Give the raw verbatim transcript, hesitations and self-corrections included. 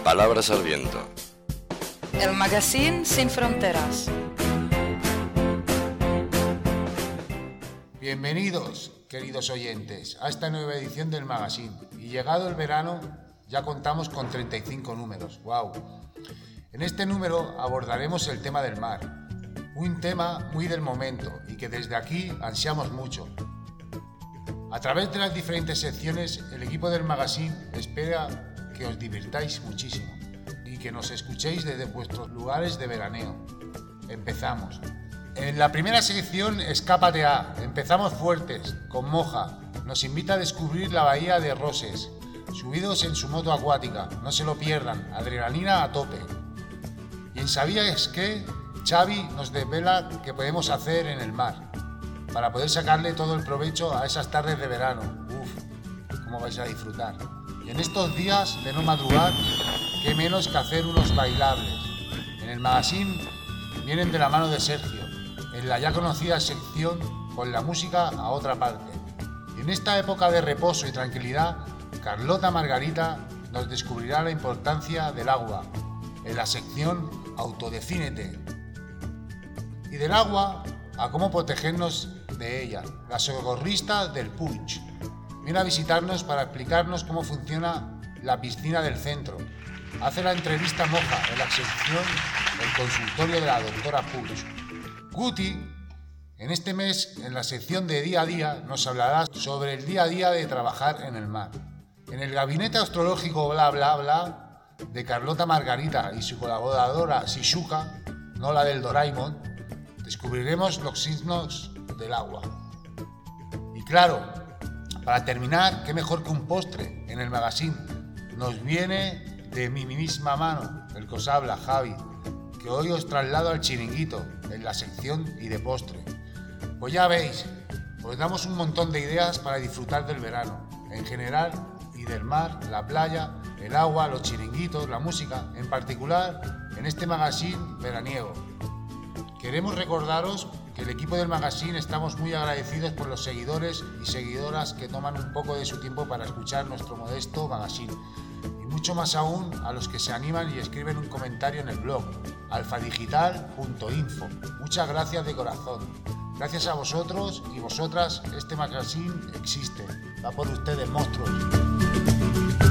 Palabras al viento. El magazine sin fronteras. Bienvenidos, queridos oyentes, a esta nueva edición del magazine. Y llegado el verano, ya contamos con treinta y cinco números. ¡Wow! En este número abordaremos el tema del mar. Un tema muy del momento y que desde aquí ansiamos mucho. A través de las diferentes secciones, el equipo del magazine espera que os divirtáis muchísimo y que nos escuchéis desde vuestros lugares de veraneo. Empezamos. En la primera sección, Escápate A. Empezamos fuertes, con Moja. Nos invita a descubrir la bahía de Roses, subidos en su moto acuática. No se lo pierdan, adrenalina a tope. Y en ¿Sabías qué? Xavi nos desvela qué podemos hacer en el mar para poder sacarle todo el provecho a esas tardes de verano. Uf, cómo vais a disfrutar. Y en estos días de no madrugar, qué menos que hacer unos bailables. En el magazine vienen de la mano de Sergio, en la ya conocida sección Con la música a otra parte. Y en esta época de reposo y tranquilidad, Carlota Margarita nos descubrirá la importancia del agua, en la sección Autodefínete. Y del agua a cómo protegernos de ella, la socorrista del Puig viene a visitarnos para explicarnos cómo funciona la piscina del centro. Hace la entrevista Moja en la sección El consultorio de la doctora Puig. Guti, en este mes, en la sección de día a día, nos hablará sobre el día a día de trabajar en el mar. En el gabinete astrológico bla bla bla de Carlota Margarita y su colaboradora Shizuka, no la del Doraemon, descubriremos los signos del agua. Y claro, para terminar, qué mejor que un postre en el magazine. Nos viene de mi misma mano, el que os habla, Javi, que hoy os traslado al chiringuito, en la sección y de postre. Pues ya veis, os damos un montón de ideas para disfrutar del verano, en general, y del mar, la playa, el agua, los chiringuitos, la música, en particular, en este magazine veraniego. Queremos recordaros que el equipo del magazine estamos muy agradecidos por los seguidores y seguidoras que toman un poco de su tiempo para escuchar nuestro modesto magazine. Y mucho más aún a los que se animan y escriben un comentario en el blog alfadigital punto info. Muchas gracias de corazón. Gracias a vosotros y vosotras este magazine existe. Va por ustedes, monstruos.